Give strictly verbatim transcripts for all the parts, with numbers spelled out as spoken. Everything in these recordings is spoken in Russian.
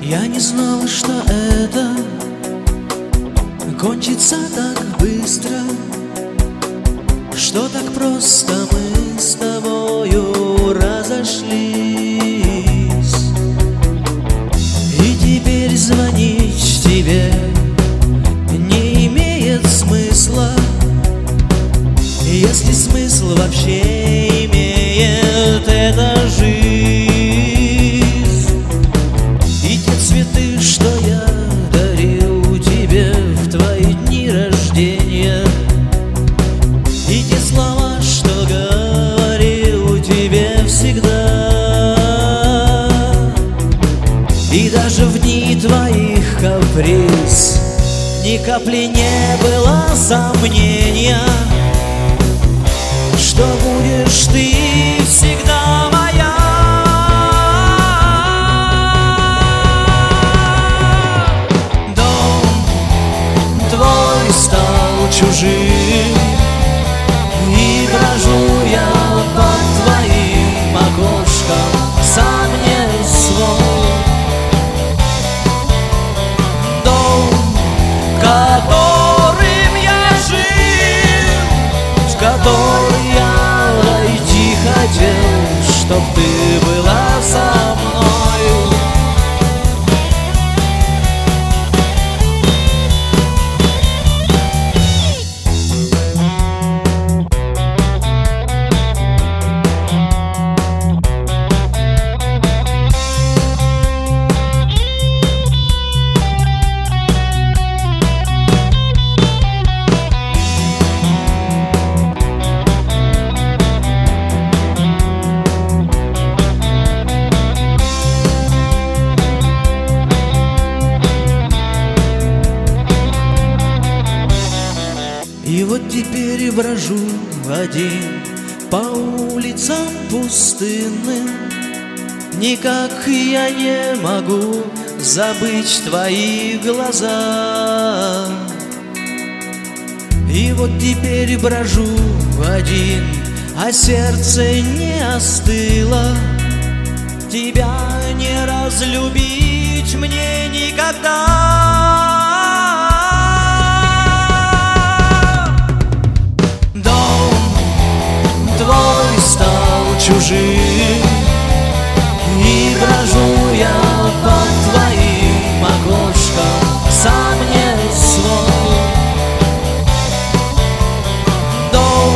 Я не знала, что это кончится так быстро, что так просто мы с тобою разошлись. И теперь звонить тебе не имеет смысла, если смысл вообще имеет эта жизнь. И те цветы, что я дарил тебе в твои дни рождения, и те слова, что говорил тебе всегда, и даже в дни твоих каприз ни капли не было сомнения, что будешь ты всегда моя. Дом твой стал чужим, и брожу я под твоим окошком, сам не свой. Дом, которым я жил, в который я войти хотел, чтоб ты была со мною. И вот теперь брожу один по улицам пустынным, никак я не могу забыть твои глаза. И вот теперь брожу один, а сердце не остыло, тебя не разлюбить мне никогда. Чужим, и брожу я под твоим окошком, сам не свой. Дом,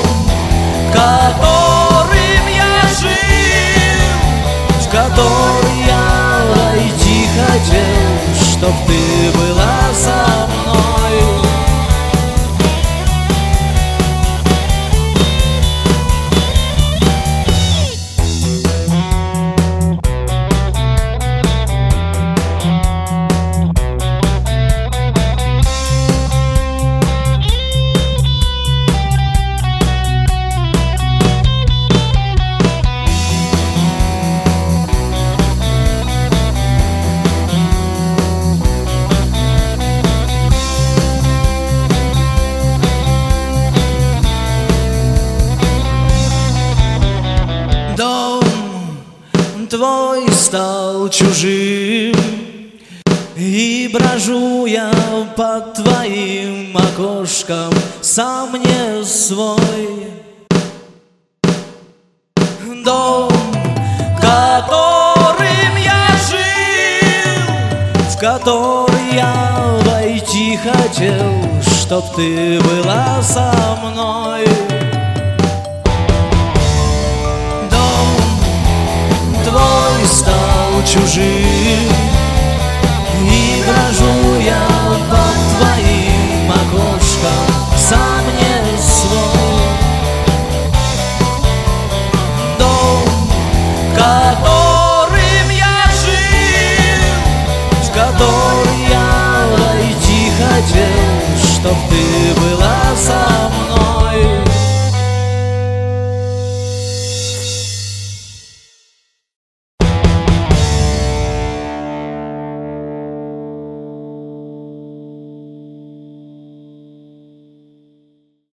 которым я жил, в который я войти хотел, чтоб ты была со мною. Твой стал чужим, и брожу я под твоим окошком, сам не свой. Дом, которым я жил, в который я войти хотел, чтоб ты была со мной. Твой стал чужим, и брожу я под твоим окошком, сам не свой. Дом, которым я жил, в который я войти хотел, чтоб ты